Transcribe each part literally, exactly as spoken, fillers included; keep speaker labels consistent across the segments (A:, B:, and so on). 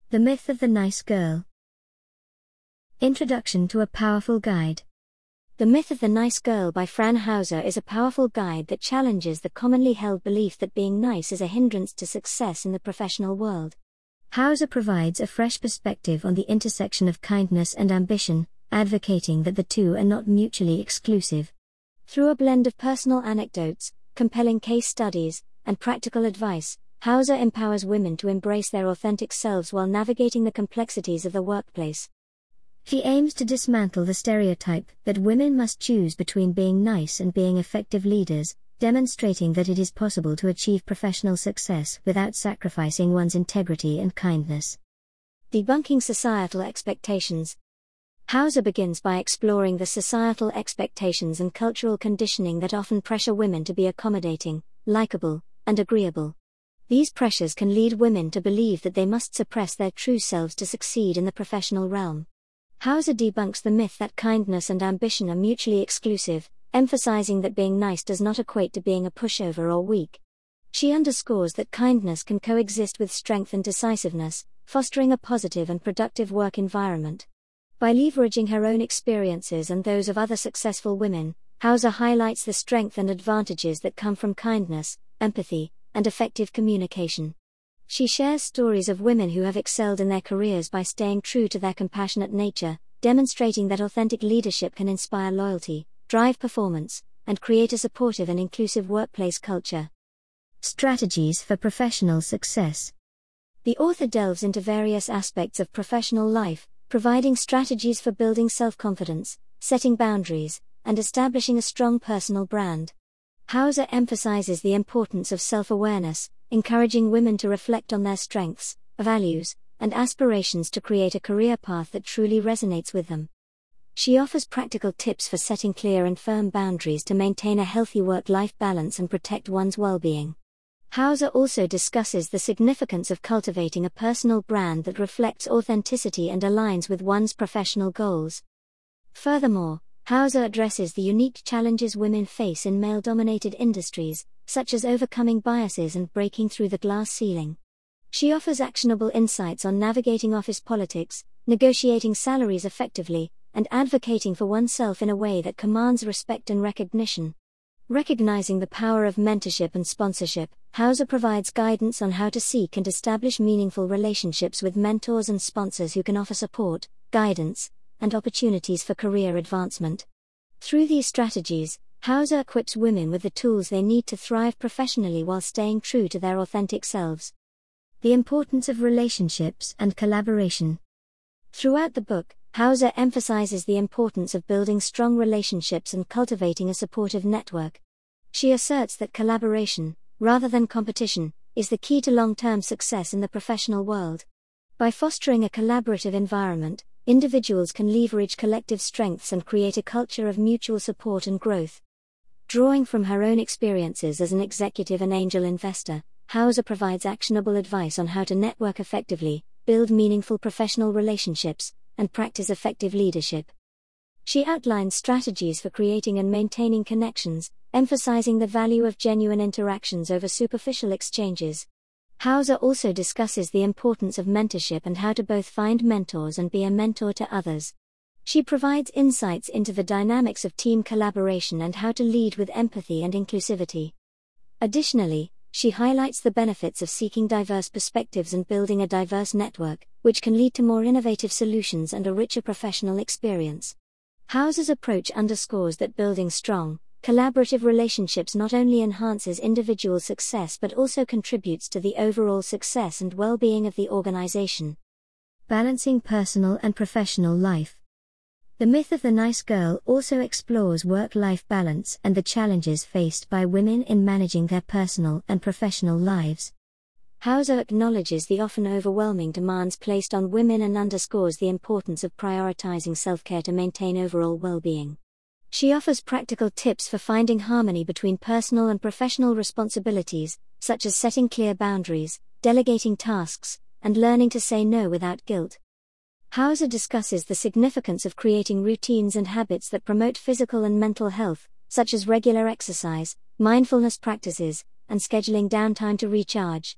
A: The Myth of the Nice Girl. Introduction to a Powerful Guide. The Myth of the Nice Girl by Fran Hauser is a powerful guide that challenges the commonly held belief that being nice is a hindrance to success in the professional world. Hauser provides a fresh perspective on the intersection of kindness and ambition, advocating that the two are not mutually exclusive. Through a blend of personal anecdotes, compelling case studies, and practical advice, Hauser empowers women to embrace their authentic selves while navigating the complexities of the workplace. She aims to dismantle the stereotype that women must choose between being nice and being effective leaders, demonstrating that it is possible to achieve professional success without sacrificing one's integrity and kindness. Debunking societal expectations. Hauser begins by exploring the societal expectations and cultural conditioning that often pressure women to be accommodating, likable, and agreeable. These pressures can lead women to believe that they must suppress their true selves to succeed in the professional realm. Hauser debunks the myth that kindness and ambition are mutually exclusive, emphasizing that being nice does not equate to being a pushover or weak. She underscores that kindness can coexist with strength and decisiveness, fostering a positive and productive work environment. By leveraging her own experiences and those of other successful women, Hauser highlights the strength and advantages that come from kindness, empathy, and effective communication. She shares stories of women who have excelled in their careers by staying true to their compassionate nature, demonstrating that authentic leadership can inspire loyalty, drive performance, and create a supportive and inclusive workplace culture. Strategies for professional success. The author delves into various aspects of professional life, providing strategies for building self-confidence, setting boundaries, and establishing a strong personal brand. Hauser emphasizes the importance of self-awareness, encouraging women to reflect on their strengths, values, and aspirations to create a career path that truly resonates with them. She offers practical tips for setting clear and firm boundaries to maintain a healthy work-life balance and protect one's well-being. Hauser also discusses the significance of cultivating a personal brand that reflects authenticity and aligns with one's professional goals. Furthermore, Hauser addresses the unique challenges women face in male-dominated industries, such as overcoming biases and breaking through the glass ceiling. She offers actionable insights on navigating office politics, negotiating salaries effectively, and advocating for oneself in a way that commands respect and recognition. Recognizing the power of mentorship and sponsorship, Hauser provides guidance on how to seek and establish meaningful relationships with mentors and sponsors who can offer support, guidance, and opportunities for career advancement. Through these strategies, Hauser equips women with the tools they need to thrive professionally while staying true to their authentic selves. The importance of relationships and collaboration. Throughout the book, Hauser emphasizes the importance of building strong relationships and cultivating a supportive network. She asserts that collaboration, rather than competition, is the key to long-term success in the professional world. By fostering a collaborative environment, individuals can leverage collective strengths and create a culture of mutual support and growth. Drawing from her own experiences as an executive and angel investor, Hauser provides actionable advice on how to network effectively, build meaningful professional relationships, and practice effective leadership. She outlines strategies for creating and maintaining connections, emphasizing the value of genuine interactions over superficial exchanges. Hauser also discusses the importance of mentorship and how to both find mentors and be a mentor to others. She provides insights into the dynamics of team collaboration and how to lead with empathy and inclusivity. Additionally, she highlights the benefits of seeking diverse perspectives and building a diverse network, which can lead to more innovative solutions and a richer professional experience. Hauser's approach underscores that building strong, collaborative relationships not only enhances individual success but also contributes to the overall success and well-being of the organization. Balancing personal and professional life. The Myth of the Nice Girl also explores work-life balance and the challenges faced by women in managing their personal and professional lives. Hauser acknowledges the often overwhelming demands placed on women and underscores the importance of prioritizing self-care to maintain overall well-being. She offers practical tips for finding harmony between personal and professional responsibilities, such as setting clear boundaries, delegating tasks, and learning to say no without guilt. Hauser discusses the significance of creating routines and habits that promote physical and mental health, such as regular exercise, mindfulness practices, and scheduling downtime to recharge.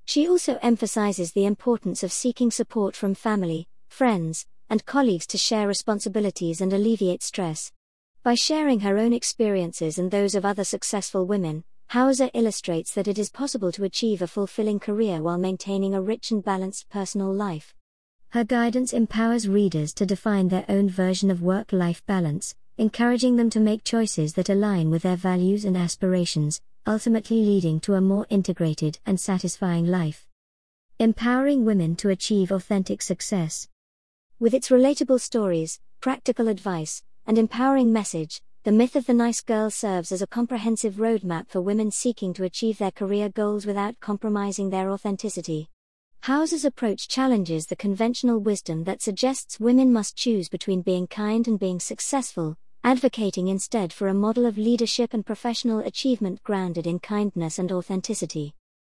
A: She also emphasizes the importance of seeking support from family, friends, and colleagues to share responsibilities and alleviate stress. By sharing her own experiences and those of other successful women, Hauser illustrates that it is possible to achieve a fulfilling career while maintaining a rich and balanced personal life. Her guidance empowers readers to define their own version of work-life balance, encouraging them to make choices that align with their values and aspirations, ultimately leading to a more integrated and satisfying life. Empowering women to achieve authentic success. With its relatable stories, practical advice, and empowering message, The Myth of the Nice Girl serves as a comprehensive roadmap for women seeking to achieve their career goals without compromising their authenticity. Hauser's approach challenges the conventional wisdom that suggests women must choose between being kind and being successful, advocating instead for a model of leadership and professional achievement grounded in kindness and authenticity.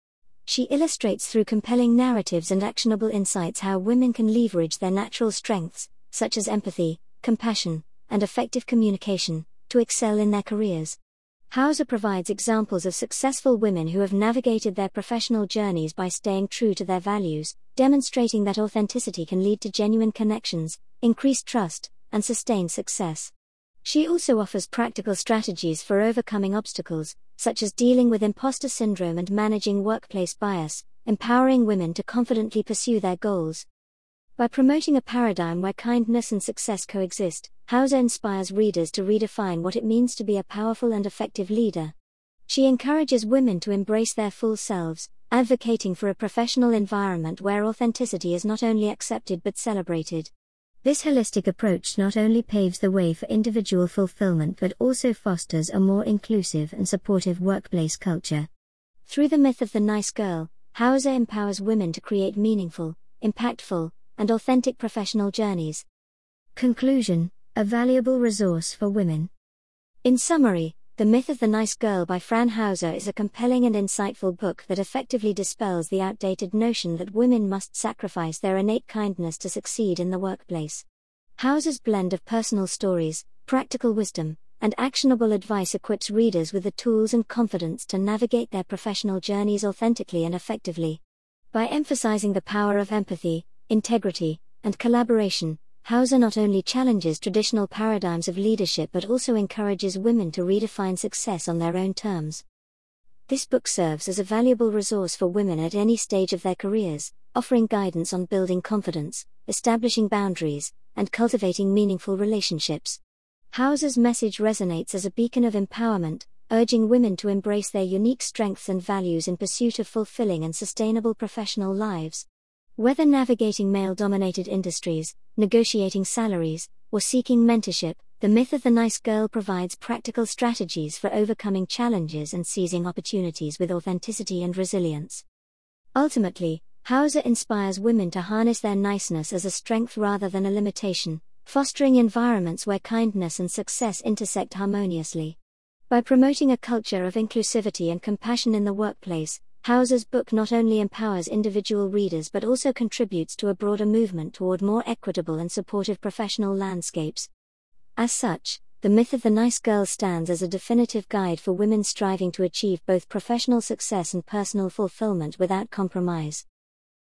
A: She illustrates through compelling narratives and actionable insights how women can leverage their natural strengths, such as empathy, compassion, and effective communication, to excel in their careers. Hauser provides examples of successful women who have navigated their professional journeys by staying true to their values, demonstrating that authenticity can lead to genuine connections, increased trust, and sustained success. She also offers practical strategies for overcoming obstacles, such as dealing with imposter syndrome and managing workplace bias, empowering women to confidently pursue their goals. By promoting a paradigm where kindness and success coexist, Hauser inspires readers to redefine what it means to be a powerful and effective leader. She encourages women to embrace their full selves, advocating for a professional environment where authenticity is not only accepted but celebrated. This holistic approach not only paves the way for individual fulfillment but also fosters a more inclusive and supportive workplace culture. Through The Myth of the Nice Girl, Hauser empowers women to create meaningful, impactful, and authentic professional journeys. Conclusion: a valuable resource for women. In summary, The Myth of the Nice Girl by Fran Hauser is a compelling and insightful book that effectively dispels the outdated notion that women must sacrifice their innate kindness to succeed in the workplace. Hauser's blend of personal stories, practical wisdom, and actionable advice equips readers with the tools and confidence to navigate their professional journeys authentically and effectively. By emphasizing the power of empathy, integrity, and collaboration, Hauser not only challenges traditional paradigms of leadership but also encourages women to redefine success on their own terms. This book serves as a valuable resource for women at any stage of their careers, offering guidance on building confidence, establishing boundaries, and cultivating meaningful relationships. Hauser's message resonates as a beacon of empowerment, urging women to embrace their unique strengths and values in pursuit of fulfilling and sustainable professional lives. Whether navigating male-dominated industries, negotiating salaries, or seeking mentorship, The Myth of the Nice Girl provides practical strategies for overcoming challenges and seizing opportunities with authenticity and resilience. Ultimately, Hauser inspires women to harness their niceness as a strength rather than a limitation, fostering environments where kindness and success intersect harmoniously. By promoting a culture of inclusivity and compassion in the workplace, Hauser's book not only empowers individual readers but also contributes to a broader movement toward more equitable and supportive professional landscapes. As such, The Myth of the Nice Girl stands as a definitive guide for women striving to achieve both professional success and personal fulfillment without compromise.